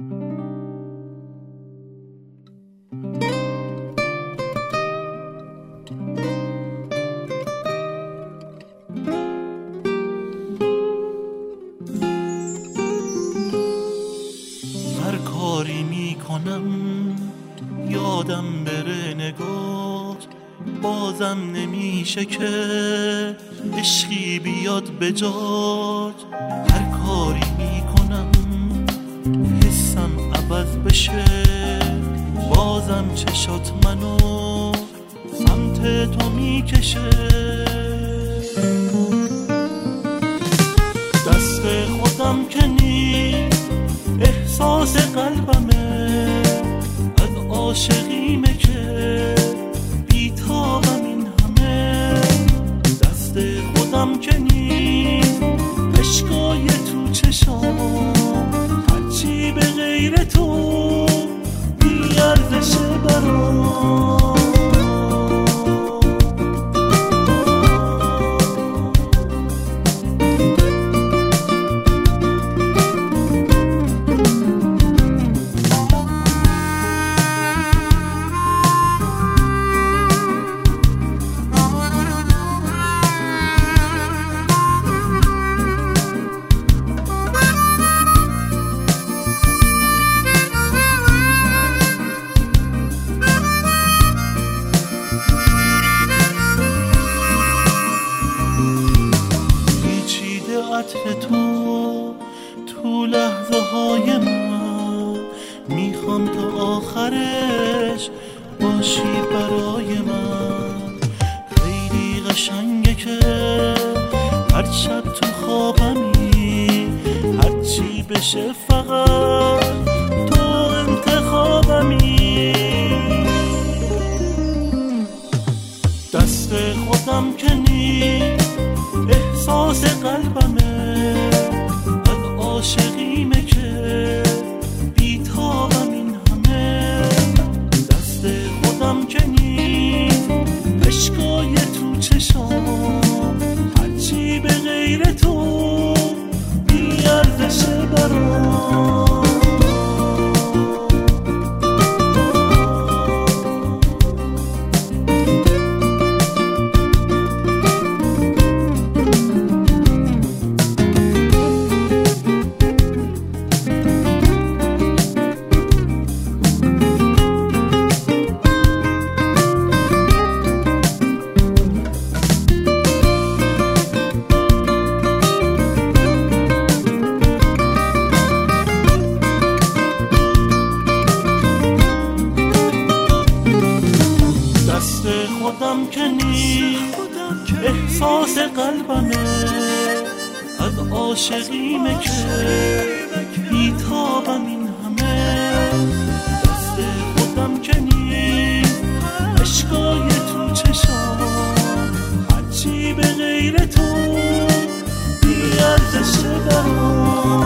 هر کاری میکنم یادم بره نگات، بازم نمیشه که عشقی بیاد به جات. هر کاری میکنم حسم عوض بشه، بازم چشات منو سمت تو میکشه. دست خودم که نیست احساس قلبمه، از عاشقیمه که بیتابم این همه. دست خودم که نیست اشکای تو چشام، هرچی به غیر تو بی‌ارزشه برام. عطر تو لحظه های من، میخوام تا آخرش باشی برای من. خیلی قشنگه که هر شب تو خوابمی، هرچی بشه فقط تو انتخابمی. دست خودم که نیست احساس قلبمه، از عاشقیمه که بیتابم این همه. دست خودم که نیست اشکای تو چشام، هرچی به غیر تو بی‌ارزشه برام. خودم که نیست احساس قلبمه، از عاشقیمه که بیتابم این همه. دست خودم که نیست اشکای تو چشام، هرچی به غیر تو بی‌ارزشه برام.